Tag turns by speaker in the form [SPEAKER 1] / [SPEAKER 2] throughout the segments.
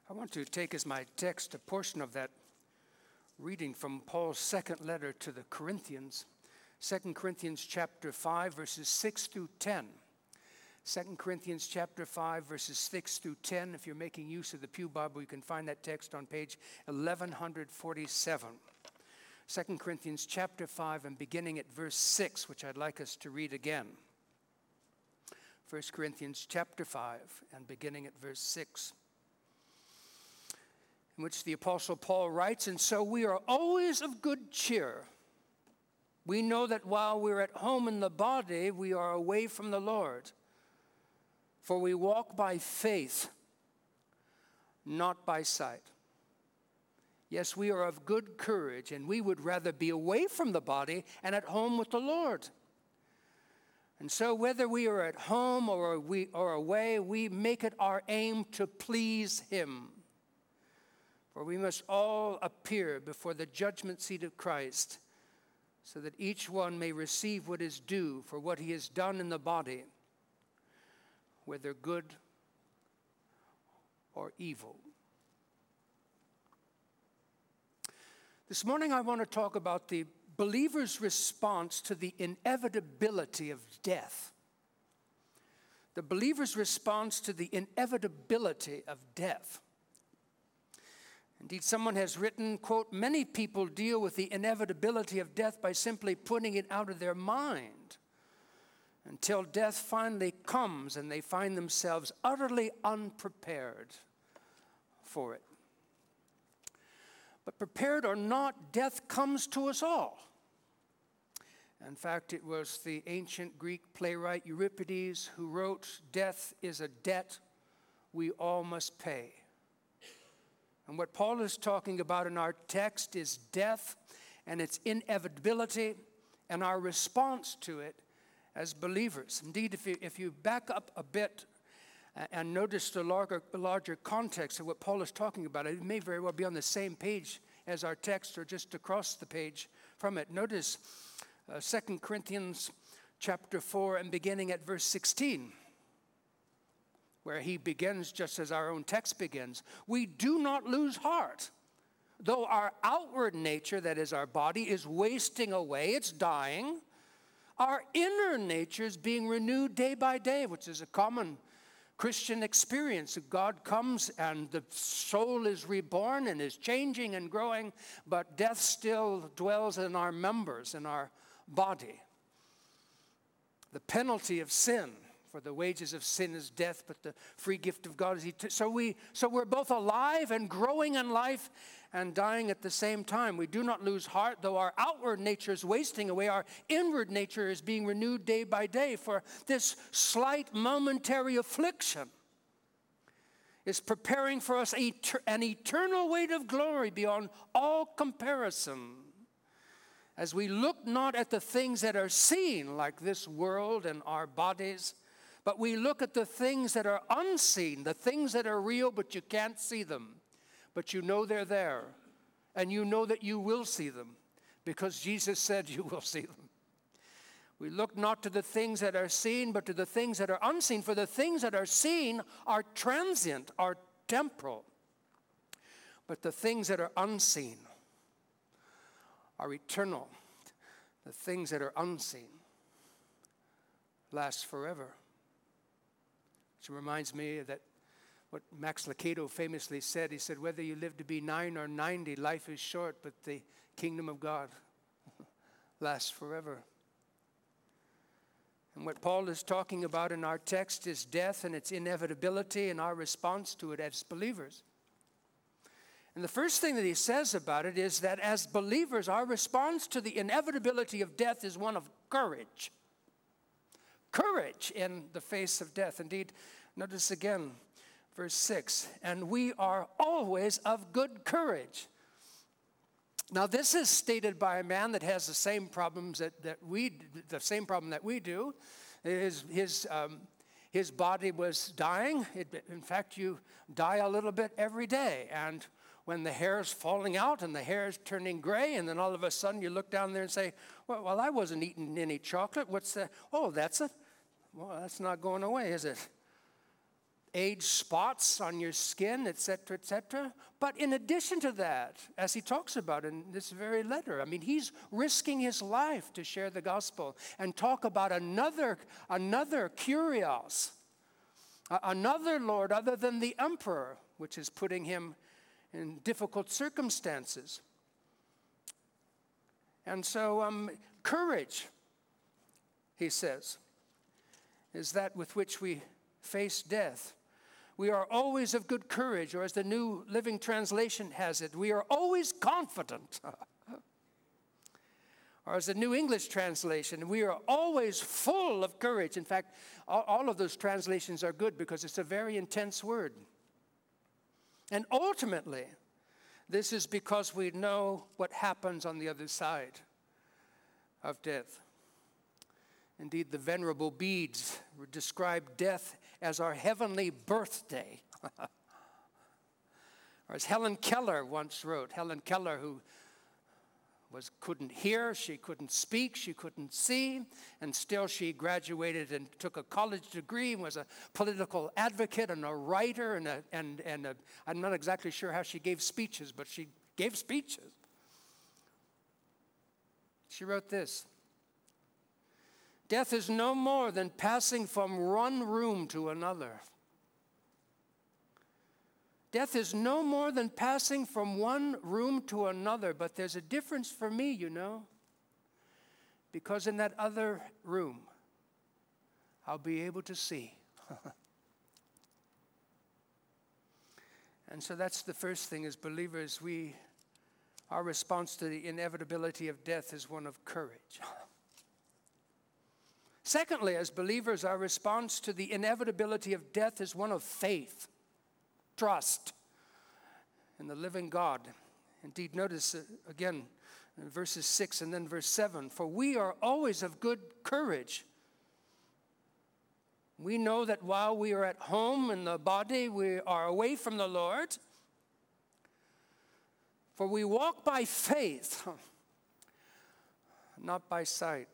[SPEAKER 1] I want to take as my text a portion of that reading from Paul's second letter to the Corinthians, 2 Corinthians chapter 5, verses 6 through 10. 2 Corinthians chapter 5, verses 6 through 10. If you're making use of the Pew Bible, you can find that text on page 1147. 2 Corinthians chapter 5 and beginning at verse 6, which I'd like us to read again. 1 Corinthians chapter 5 and beginning at verse 6. In which the Apostle Paul writes, "And so we are always of good cheer. We know that while we're at home in the body, we are away from the Lord. For we walk by faith, not by sight. Yes, we are of good courage, and we would rather be away from the body and at home with the Lord. And so whether we are at home or away, we make it our aim to please Him. For we must all appear before the judgment seat of Christ, so that each one may receive what is due for what he has done in the body, whether good or evil." This morning I want to talk about the believer's response to the inevitability of death. The believer's response to the inevitability of death. Indeed, someone has written, quote, "Many people deal with the inevitability of death by simply putting it out of their mind until death finally comes and they find themselves utterly unprepared for it." But prepared or not, death comes to us all. In fact, it was the ancient Greek playwright Euripides who wrote, "Death is a debt we all must pay." And what Paul is talking about in our text is death and its inevitability and our response to it as believers. Indeed, if you back up a bit and notice the larger context of what Paul is talking about, it may very well be on the same page as our text or just across the page from it. Notice 2 Corinthians chapter 4 and beginning at verse 16. Where he begins just as our own text begins. "We do not lose heart. Though our outward nature, that is our body, is wasting away, it's dying, our inner nature is being renewed day by day," which is a common Christian experience. God comes and the soul is reborn and is changing and growing, but death still dwells in our members, in our body. The penalty of sin, for the wages of sin is death, but the free gift of God is eternal. So we're both alive and growing in life and dying at the same time. We do not lose heart, though our outward nature is wasting away. Our inward nature is being renewed day by day. For this slight momentary affliction is preparing for us an eternal weight of glory beyond all comparison. As we look not at the things that are seen, like this world and our bodies, but we look at the things that are unseen, the things that are real, but you can't see them. But you know they're there. And you know that you will see them, because Jesus said you will see them. We look not to the things that are seen, but to the things that are unseen. For the things that are seen are transient, are temporal. But the things that are unseen are eternal. The things that are unseen last forever. Which reminds me that what Max Lucado famously said. He said, "Whether you live to be 9 or 90, life is short, but the kingdom of God lasts forever." And what Paul is talking about in our text is death and its inevitability and our response to it as believers. And the first thing that he says about it is that as believers, our response to the inevitability of death is one of courage. Courage in the face of death. Indeed, notice again, verse 6, "And we are always of good courage." Now, this is stated by a man that has the same problems that we do. His body was dying. In fact, you die a little bit every day. And when the hair is falling out and the hair is turning gray, and then all of a sudden you look down there and say, well, I wasn't eating any chocolate. What's that? Oh, that's not going away, is it? age spots on your skin, etc., etc. But in addition to that, as he talks about in this very letter, I mean, he's risking his life to share the gospel and talk about another Kyrios, another Lord other than the emperor, which is putting him in difficult circumstances. And so courage, he says, is that with which we face death. We are always of good courage, or as the New Living Translation has it, we are always confident. Or as the New English Translation, we are always full of courage. In fact, all of those translations are good because it's a very intense word. And ultimately, this is because we know what happens on the other side of death. Indeed, the Venerable Bedes describe death as our heavenly birthday. Or as Helen Keller once wrote, Helen Keller, who couldn't hear, she couldn't speak, she couldn't see, and still she graduated and took a college degree and was a political advocate and a writer, and I'm not exactly sure how she gave speeches, but she gave speeches. She wrote this: "Death is no more than passing from one room to another. Death is no more than passing from one room to another, but there's a difference for me, you know, because in that other room, I'll be able to see." And so that's the first thing as believers. Our response to the inevitability of death is one of courage. Secondly, as believers, our response to the inevitability of death is one of faith, trust in the living God. Indeed, notice again in verses 6 and then verse 7, "For we are always of good courage. We know that while we are at home in the body, we are away from the Lord. For we walk by faith, not by sight."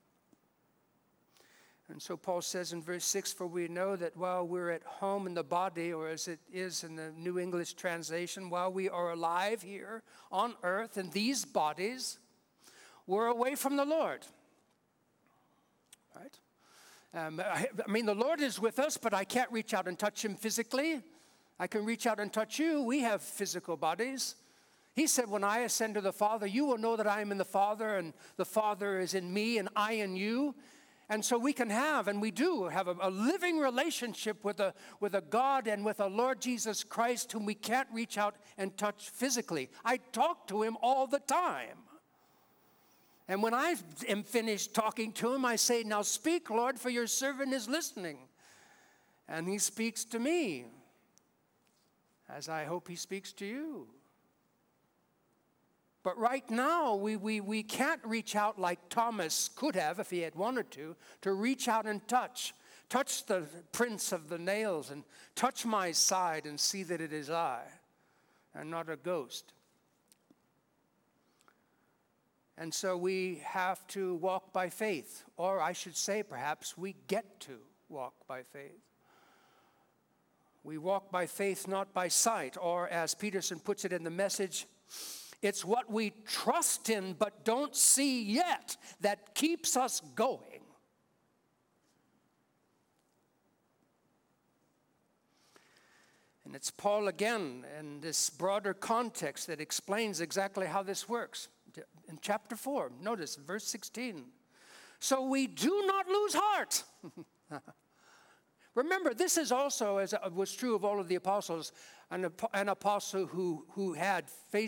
[SPEAKER 1] And so Paul says in verse 6, "For we know that while we're at home in the body," or as it is in the New English Translation, "while we are alive here on earth in these bodies, we're away from the Lord." Right? I mean, the Lord is with us, but I can't reach out and touch him physically. I can reach out and touch you. We have physical bodies. He said, "When I ascend to the Father, you will know that I am in the Father, and the Father is in me, and I in you." And so we can have, and we do have a living relationship with a God and with a Lord Jesus Christ whom we can't reach out and touch physically. I talk to him all the time. And when I am finished talking to him, I say, "Now speak, Lord, for your servant is listening." And he speaks to me, as I hope he speaks to you. But right now, we can't reach out like Thomas could have if he had wanted to reach out and touch the prints of the nails and touch my side and see that it is I and not a ghost. And so we have to walk by faith, or I should say perhaps we get to walk by faith. We walk by faith, not by sight, or as Peterson puts it in the Message, it's what we trust in but don't see yet that keeps us going. And it's Paul again in this broader context that explains exactly how this works. In chapter 4, notice verse 16. "So we do not lose heart." Remember, this is also, as was true of all of the apostles, an apostle who had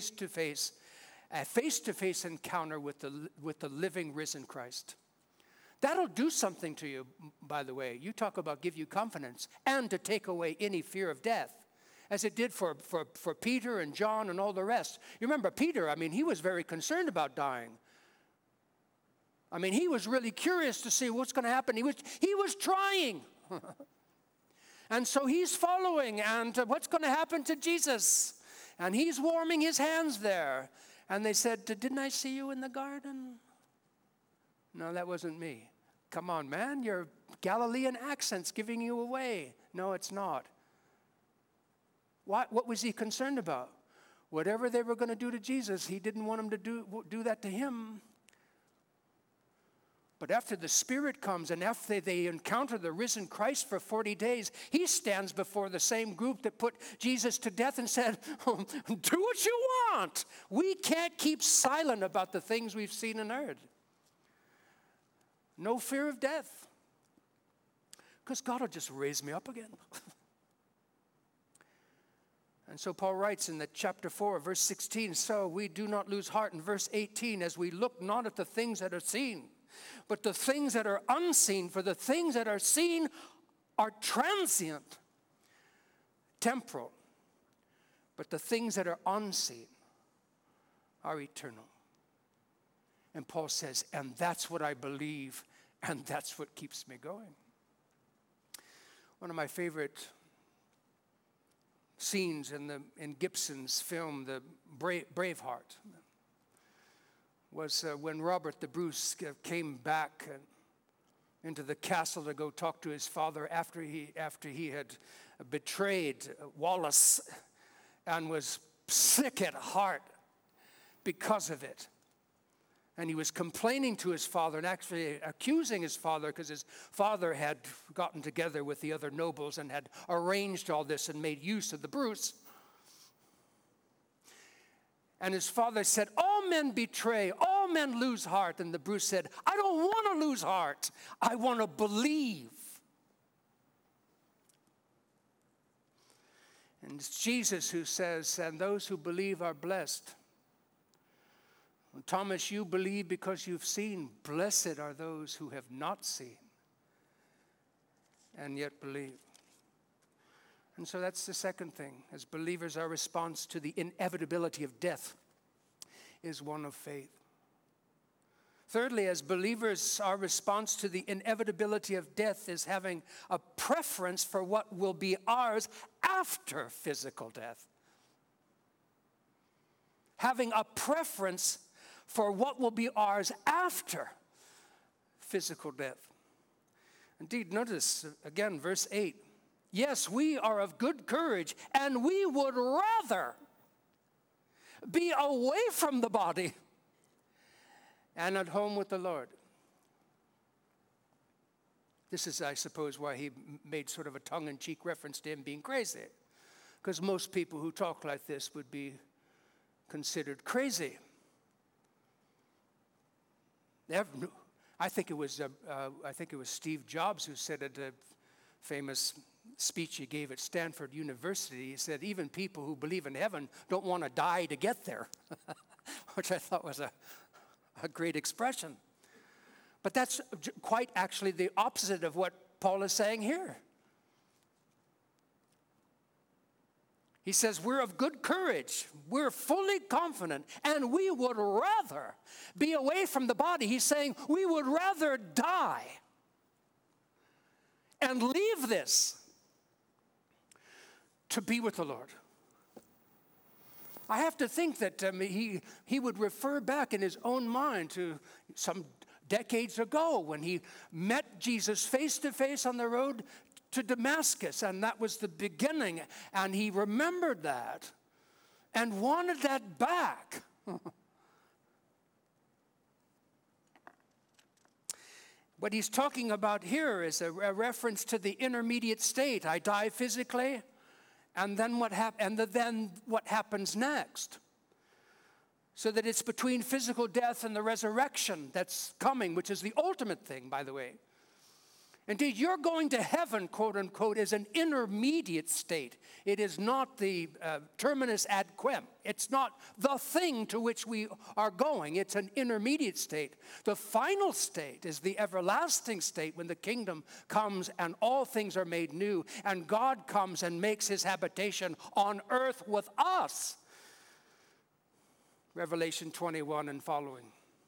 [SPEAKER 1] a face-to-face encounter with the living, risen Christ. That'll do something to you, by the way. You talk about give you confidence and to take away any fear of death, as it did for Peter and John and all the rest. You remember Peter, I mean, he was very concerned about dying. I mean, he was really curious to see what's going to happen. He was trying. And so he's following, and what's going to happen to Jesus? And he's warming his hands there. And they said, "Didn't I see you in the garden?" "No, that wasn't me." "Come on, man, your Galilean accent's giving you away." "No, it's not. What was he concerned about? Whatever they were going to do to Jesus, he didn't want them to do that to him. But after the Spirit comes and after they encounter the risen Christ for 40 days, he stands before the same group that put Jesus to death and said, do what you want. We can't keep silent about the things we've seen and heard. No fear of death. Because God will just raise me up again. And so Paul writes in the chapter 4, verse 16, so we do not lose heart in verse 18, as we look not at the things that are seen, but the things that are unseen. For the things that are seen are transient, temporal. But the things that are unseen are eternal. And Paul says, and that's what I believe, and that's what keeps me going. One of my favorite scenes in Gibson's film, The Braveheart, was when Robert the Bruce came back into the castle to go talk to his father after he had betrayed Wallace and was sick at heart because of it. And he was complaining to his father and actually accusing his father because his father had gotten together with the other nobles and had arranged all this and made use of the Bruce. And his father said, all men betray, all men lose heart. And the Bruce said, I don't want to lose heart. I want to believe. And it's Jesus who says, and those who believe are blessed. Thomas, you believe because you've seen. Blessed are those who have not seen and yet believe. And so that's the second thing. As believers, our response to the inevitability of death is one of faith. Thirdly, as believers, our response to the inevitability of death is having a preference for what will be ours after physical death. Having a preference for what will be ours after physical death. Indeed, notice again, verse 8. Yes, we are of good courage, and we would rather be away from the body and at home with the Lord. This is, I suppose, why he made sort of a tongue-in-cheek reference to him being crazy. Because most people who talk like this would be considered crazy. I think it was Steve Jobs who said at a famous speech he gave at Stanford University, he said, even people who believe in heaven don't want to die to get there, which I thought was a great expression. But that's quite actually the opposite of what Paul is saying here. He says, we're of good courage, we're fully confident, and we would rather be away from the body. He's saying we would rather die and leave this to be with the Lord. I have to think that he would refer back in his own mind to some decades ago when he met Jesus face to face on the road to Damascus, and that was the beginning, and he remembered that and wanted that back. What he's talking about here is a reference to the intermediate state. I die physically, and then what happens next? So that it's between physical death and the resurrection that's coming, which is the ultimate thing, by the way. Indeed, you're going to heaven, quote unquote, is an intermediate state. It is not the terminus ad quem. It's not the thing to which we are going. It's an intermediate state. The final state is the everlasting state when the kingdom comes and all things are made new and God comes and makes his habitation on earth with us. Revelation 21 and following.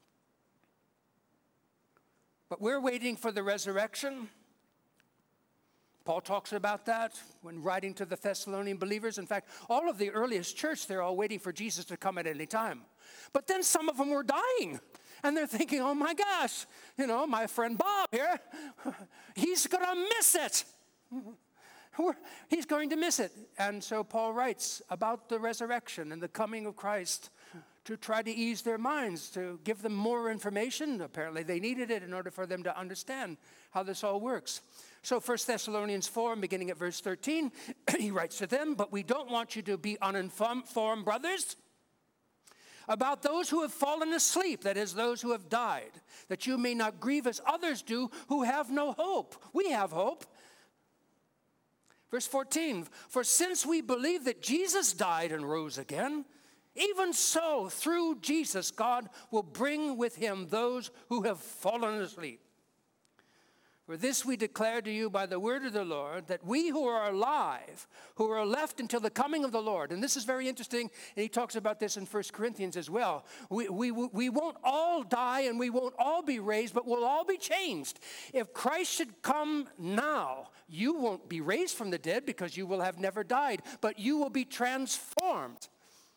[SPEAKER 1] But we're waiting for the resurrection. Paul talks about that when writing to the Thessalonian believers. In fact, all of the earliest church, they're all waiting for Jesus to come at any time. But then some of them were dying. And they're thinking, oh my gosh, my friend Bob here, he's going to miss it. he's going to miss it. And so Paul writes about the resurrection and the coming of Christ to try to ease their minds, to give them more information. Apparently they needed it in order for them to understand how this all works. So 1 Thessalonians 4, beginning at verse 13, he writes to them, "But we don't want you to be uninformed, brothers, about those who have fallen asleep, that is, those who have died, that you may not grieve as others do who have no hope." We have hope. Verse 14, "For since we believe that Jesus died and rose again, even so, through Jesus, God will bring with him those who have fallen asleep. For this we declare to you by the word of the Lord, that we who are alive, who are left until the coming of the Lord," and this is very interesting, and he talks about this in 1 Corinthians as well. We won't all die and we won't all be raised, but we'll all be changed. If Christ should come now, you won't be raised from the dead because you will have never died, but you will be transformed.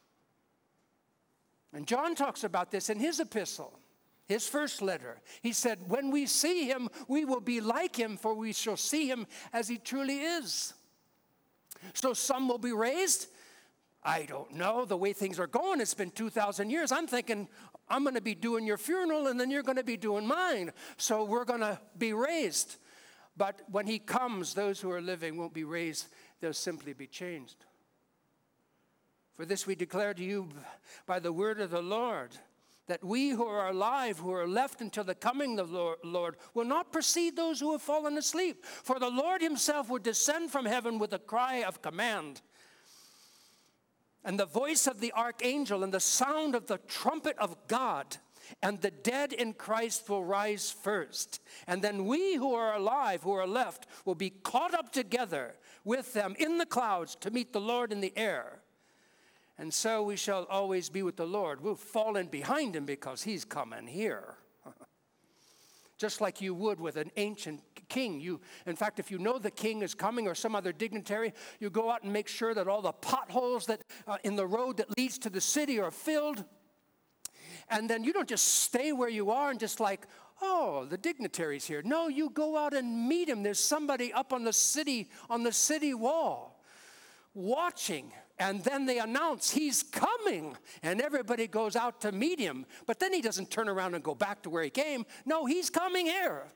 [SPEAKER 1] And John talks about this in his epistle, his first letter. He said, "When we see him, we will be like him, for we shall see him as he truly is." So some will be raised. I don't know. The way things are going, it's been 2,000 years. I'm thinking, I'm going to be doing your funeral, and then you're going to be doing mine. So we're going to be raised. But when he comes, those who are living won't be raised. They'll simply be changed. "For this we declare to you by the word of the Lord, that we who are alive, who are left until the coming of the Lord, will not precede those who have fallen asleep. For the Lord himself will descend from heaven with a cry of command, and the voice of the archangel, and the sound of the trumpet of God. And the dead in Christ will rise first. And then we who are alive, who are left, will be caught up together with them in the clouds to meet the Lord in the air. And so we shall always be with the Lord." We'll fall in behind him because he's coming here. Just like you would with an ancient king. In fact, if you know the king is coming or some other dignitary, you go out and make sure that all the potholes that in the road that leads to the city are filled. And then you don't just stay where you are and just like, "Oh, the dignitary's here." No, you go out and meet him. There's somebody up on the city wall watching. And then they announce he's coming, and everybody goes out to meet him. But then he doesn't turn around and go back to where he came. No, he's coming here.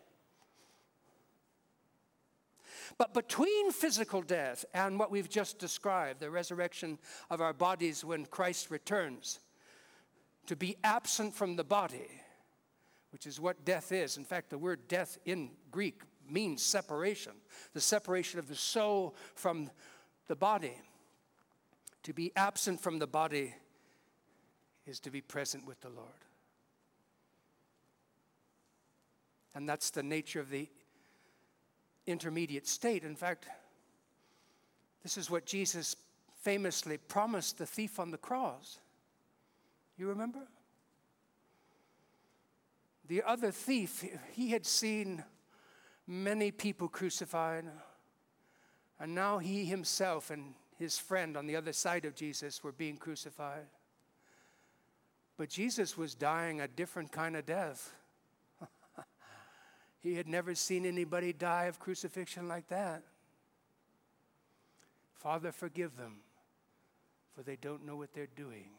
[SPEAKER 1] But between physical death and what we've just described, the resurrection of our bodies when Christ returns, to be absent from the body, which is what death is. In fact, the word death in Greek means separation, the separation of the soul from the body. To be absent from the body is to be present with the Lord. And that's the nature of the intermediate state. In fact, this is what Jesus famously promised the thief on the cross. You remember? The other thief, he had seen many people crucified, and now he himself and his friend on the other side of Jesus were being crucified. But Jesus was dying a different kind of death. He had never seen anybody die of crucifixion like that. "Father, forgive them, for they don't know what they're doing."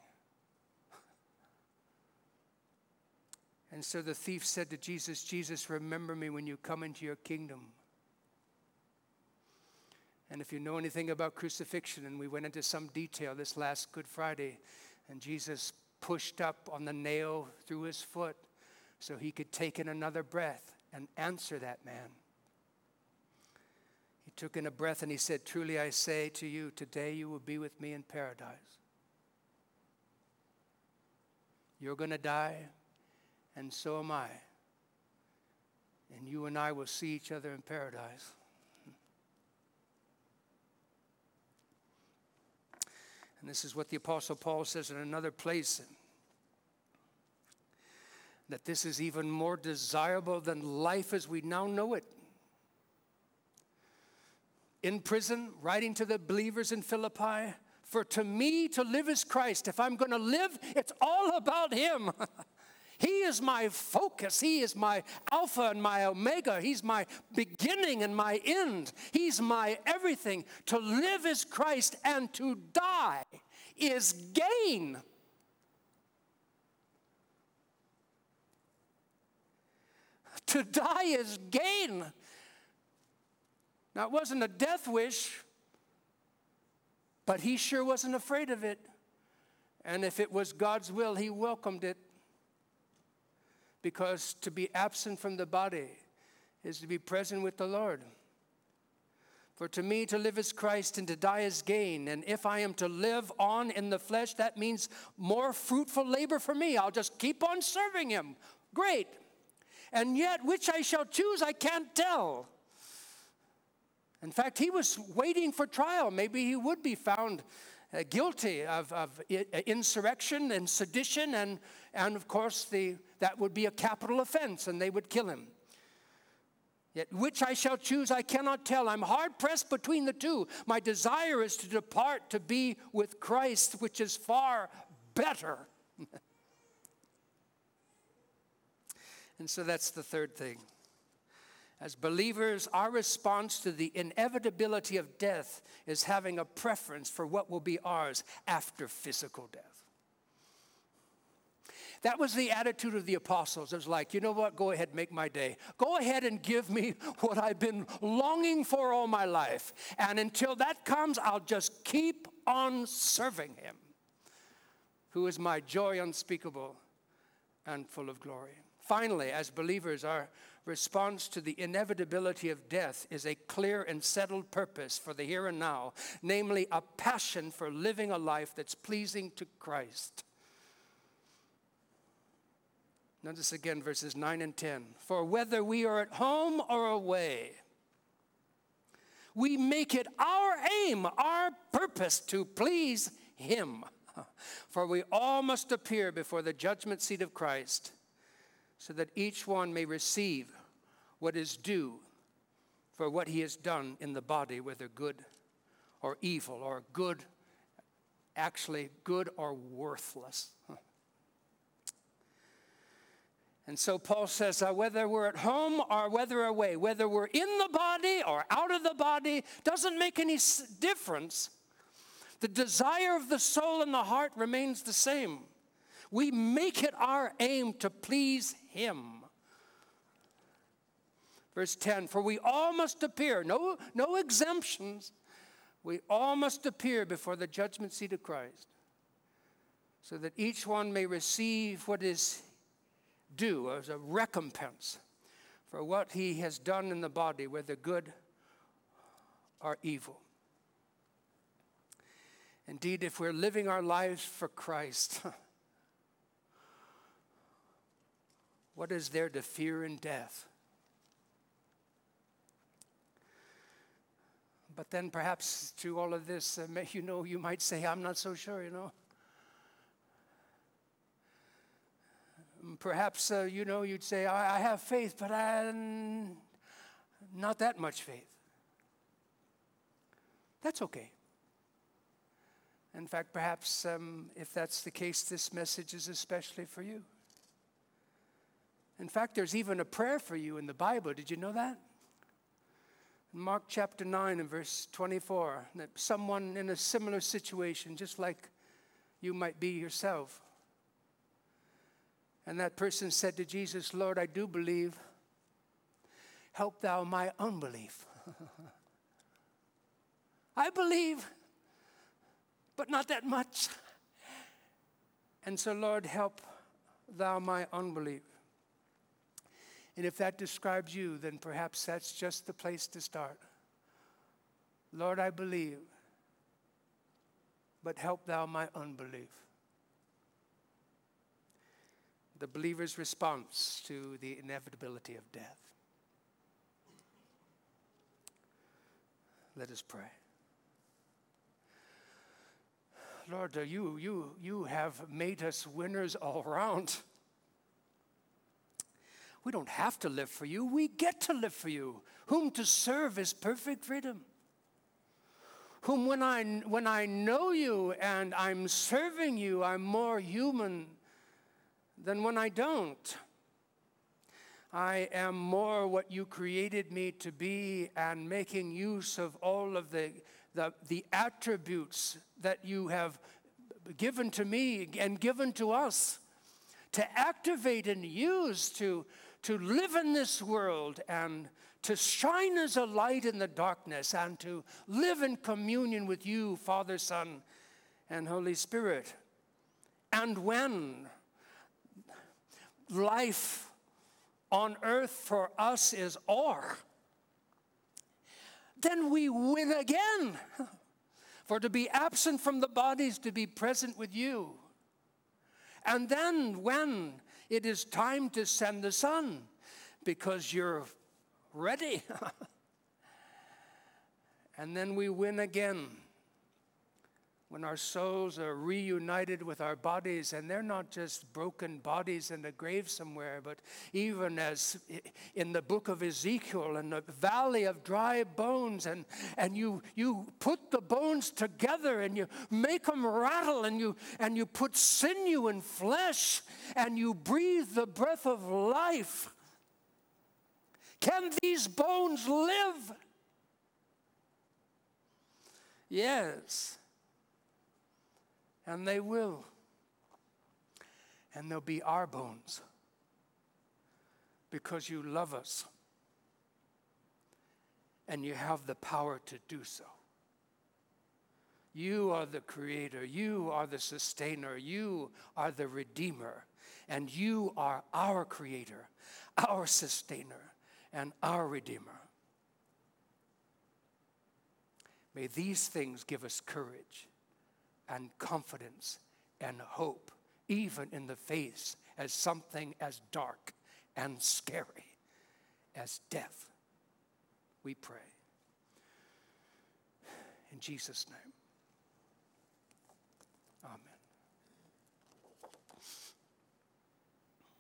[SPEAKER 1] And so the thief said to Jesus, "Jesus, remember me when you come into your kingdom." And if you know anything about crucifixion, and we went into some detail this last Good Friday, and Jesus pushed up on the nail through his foot so he could take in another breath and answer that man. He took in a breath and he said, "Truly I say to you, today you will be with me in paradise." You're going to die, and so am I. And you and I will see each other in paradise. And this is what the Apostle Paul says in another place, that this is even more desirable than life as we now know it. In prison, writing to the believers in Philippi, "For to me to live is Christ. If I'm going to live, it's all about him." He is my focus. He is my Alpha and my Omega. He's my beginning and my end. He's my everything. To live is Christ, and to die is gain. To die is gain. Now, it wasn't a death wish, but he sure wasn't afraid of it. And if it was God's will, he welcomed it. Because to be absent from the body is to be present with the Lord. For to me to live is Christ and to die is gain. And if I am to live on in the flesh, that means more fruitful labor for me. I'll just keep on serving him. Great. And yet which I shall choose, I can't tell. In fact, he was waiting for trial. Maybe he would be found guilty of insurrection and sedition, and of course that would be a capital offense, and they would kill him. Yet which I shall choose, I cannot tell. I'm hard pressed between the two. My desire is to depart to be with Christ, which is far better. And so that's the third thing. As believers, our response to the inevitability of death is having a preference for what will be ours after physical death. That was the attitude of the apostles. It was like, you know what, go ahead, make my day. Go ahead and give me what I've been longing for all my life. And until that comes, I'll just keep on serving him, who is my joy unspeakable and full of glory. Finally, as believers, our response to the inevitability of death is a clear and settled purpose for the here and now, namely a passion for living a life that's pleasing to Christ. Notice again verses 9 and 10. For whether we are at home or away, we make it our aim, our purpose to please him. For we all must appear before the judgment seat of Christ, so that each one may receive what is due for what he has done in the body, whether good or evil, or good, actually good or worthless. And so Paul says, whether we're at home or whether away, whether we're in the body or out of the body, doesn't make any difference. The desire of the soul and the heart remains the same. We make it our aim to please him. Verse 10, for we all must appear, no exemptions. We all must appear before the judgment seat of Christ, so that each one may receive what is due as a recompense for what he has done in the body, whether good or evil. Indeed, if we're living our lives for Christ, what is there to fear in death? But then perhaps through all of this, you might say, I'm not so sure, Perhaps, you'd say, I have faith, but not that much faith. That's okay. In fact, perhaps if that's the case, this message is especially for you. In fact, there's even a prayer for you in the Bible. Did you know that? In Mark chapter 9 and verse 24, that someone in a similar situation, just like you might be yourself. And that person said to Jesus, Lord, I do believe. Help thou my unbelief. I believe, but not that much. And so, Lord, help thou my unbelief. And if that describes you, then perhaps that's just the place to start. Lord, I believe, but help thou my unbelief. The believer's response to the inevitability of death. Let us pray. Lord, you have made us winners all around. We don't have to live for you. We get to live for you. Whom to serve is perfect freedom. Whom when I know you and I'm serving you, I'm more human than when I don't. I am more what you created me to be, and making use of all of the attributes that you have given to me and given to us to activate and use to live in this world and to shine as a light in the darkness and to live in communion with you, Father, Son, and Holy Spirit. And when life on earth for us is o'er, then we win again. For to be absent from the body is to be present with you. And then when it is time to send the Son, because you're ready, and then we win again when our souls are reunited with our bodies, and they're not just broken bodies in a grave somewhere, but even as in the book of Ezekiel, in the valley of dry bones, and you put the bones together and you make them rattle, and you put sinew and flesh, and you breathe the breath of life. Can these bones live? Yes. And they will. And they'll be our bones. Because you love us. And you have the power to do so. You are the creator. You are the sustainer. You are the redeemer. And you are our creator, our sustainer, and our redeemer. May these things give us courage and confidence and hope, even in the face as something as dark and scary as death. We pray. In Jesus' name.